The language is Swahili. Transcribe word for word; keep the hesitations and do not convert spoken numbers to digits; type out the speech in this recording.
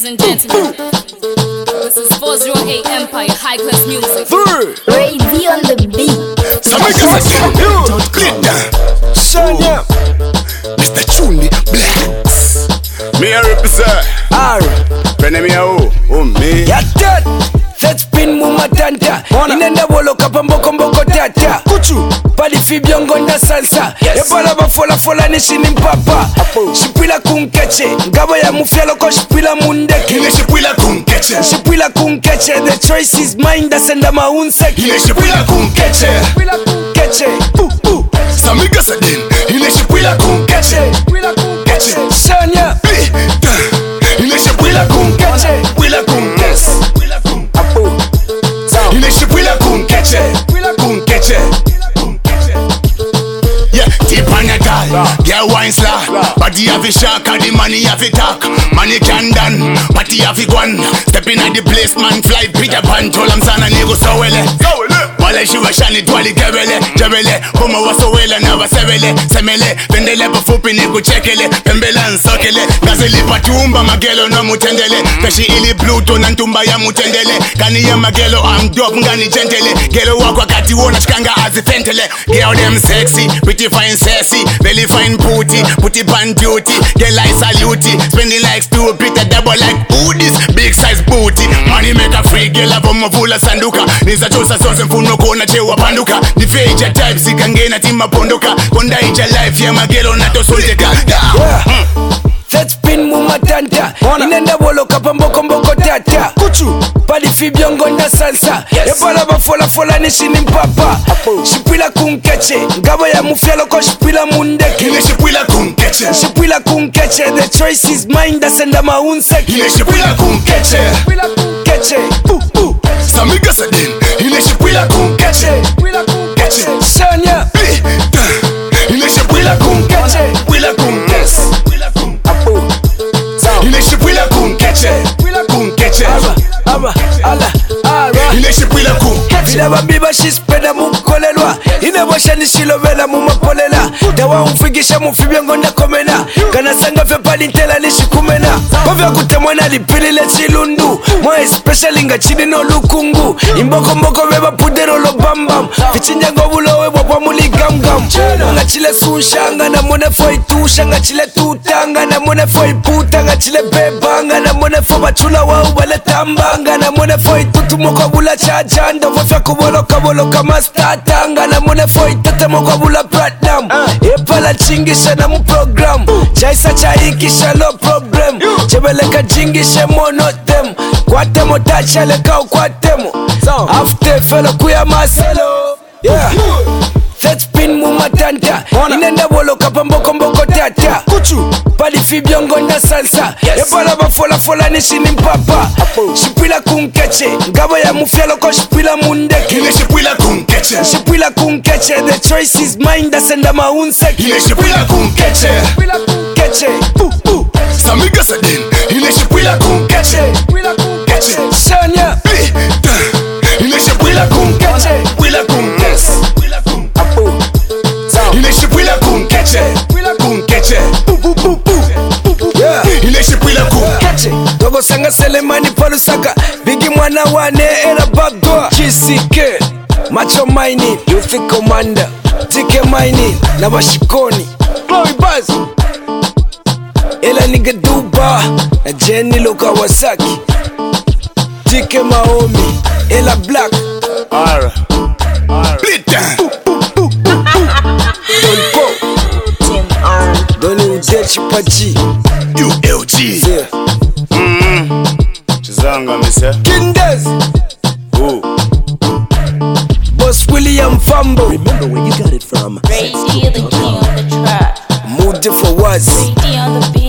and gentlemen, this is four oh eight Empire High Class Music. Ray V on the beat. Shania, Mister Chundi Blacks. Me a represent. Ari, Pene me a oh, oh me. ya dead. Let's spin mumatanta. Inenda bolo kapamboko mboko tata. Kuchu, pali fibiongo na salsa. Epala bafola fola nishini mpapa. Shipwila kunkeche, ngabo ya mufyalo ko shipwila mundeke. Ile shipwila kunkeche. Shipwila kunkeche, the choice is mine, dasenda maunseke. Ile shipwila kunkeche. Shipwila kunkeche, uh uh. Samika sadin. Ile shipwila kunkeche. Shipwila kunkeche, Shania. Ile shipwila kunkeche. Wila kunkeche. Ile shipwila kunkeche. Kunkeche. Yeah, tip on your girl, girl wine slack. Body have a shark and the money have a talk. Money can done, party have a gone. Stepping at the place, man, fly Peter Pan. Told him sana nego so wele. Wale shiva shani twali kebele. Jebele, homo wa so wele na wa sebele. Semele, pendele pafupi nego chekele. Pembele nsokele, gazeli patumba magelo no mutendele. Peshi ili bluto na ntumba ya mutendele. Kani ya magelo I'm dope ngani gentele. Gelo wako kati wona chikanga azifentele. Girl them sexy, pretty fine sassy, belly fine booty, put it on duty. Girl I salute it, spending like stupid, a double like hoodies, big size booty. Money make a free girl up on my vula sanduka. Nisa chosa sonse mfuno kona chewa panduka. Ni feja type sikangena tima pondoka. Konda ija life ya magelo na tosolteka. Let's spin mumatanta. Inenda bolo kapamboko mboko tata. Kuchu, pali fibiongo na salsa. Epala bafola fola nishini mpapa. Shipwila kunkeche, ngabo ya mufyalo ko shipwila mundeke. Ile shipwila kunkeche. Shipwila kunkeche, the choice is mine, dasenda maunseke. Ile shipwila kunkeche. Shipwila kunkeche, uh uh. Samika sadin. Ile shipwila kunkeche. Shipwila kunkeche, Shania. Ile shipwila kunkeche. Wila kunkeche. Ile shipwila kunkeche. Kunkeche. Aba, ala, ara. Ile shipwila kunkeche. Vila bambiba shispenda mukolelwa. Inebosha nishilovela mumapolela. Dawa umfigisha mufibiongo na komena. Kana sanga vya pali ntela nishikumena. Kovya kutemwana lipilile chilundu. Mwa especially nga chini no lukungu. Imboko mboko beba pudero lo bambam. Fichinja ngobulo webo kwa muli gam gam. Nga chile sunshanga na mone foi tusha. Nga chile tutanga na mone foi puta. Nga chile bebanga na mone fo bachula wa ubale tambanga. Na mone foi tutu moko bula chajanda. Vofya kubolo kabolo kama statanga. Na mone foi tete moko bula platinum. Epala chingisha na mu program. Chaisa chaikisha no problem. Chebeleka jingisha monotem. Kwatemo tachaleka ukwatemo. After felo kuya maselo. Yeah. Let's spin mumatanta. Inenda bolo kapamboko mboko tata. Kuchu, pali fibiongo na salsa. Epala bafola fola nishini mpapa. Shipwila kunkeche, ngabo ya mufyalo ko shipwila mundeke. Ile shipwila kunkeche. Shipwila kunkeche, the choice is mine, dasenda maunseke. Ile shipwila kunkeche. Shipwila kunkeche, uh uh. Samika sadin. Ile shipwila kunkeche. Shipwila kunkeche, Shania. Ile shipwila kunkeche. Wila kunkeche. Ile shipwila kunkeche. Kunkeche. Ile shipwila kunkeche. Dogo sanga selemani palusaka. Bigi mwana wane era bagdoa. Chisike Macho Mining, Youth Commander, T K Mining, na Washikoni, Glory Buzz, Ela Nigga Duba, na Jenny Loka Wasaki, T K Maomi, Ela Black, Ara. Blita. Don Po, Doni Udechi Pachi, U L G. yeah. Chizanga misa. Kindez, Ooh. Boss William Fambo, Remember where you got it from. Ray D, the king of the track. Moody for was. Ray D on the beat.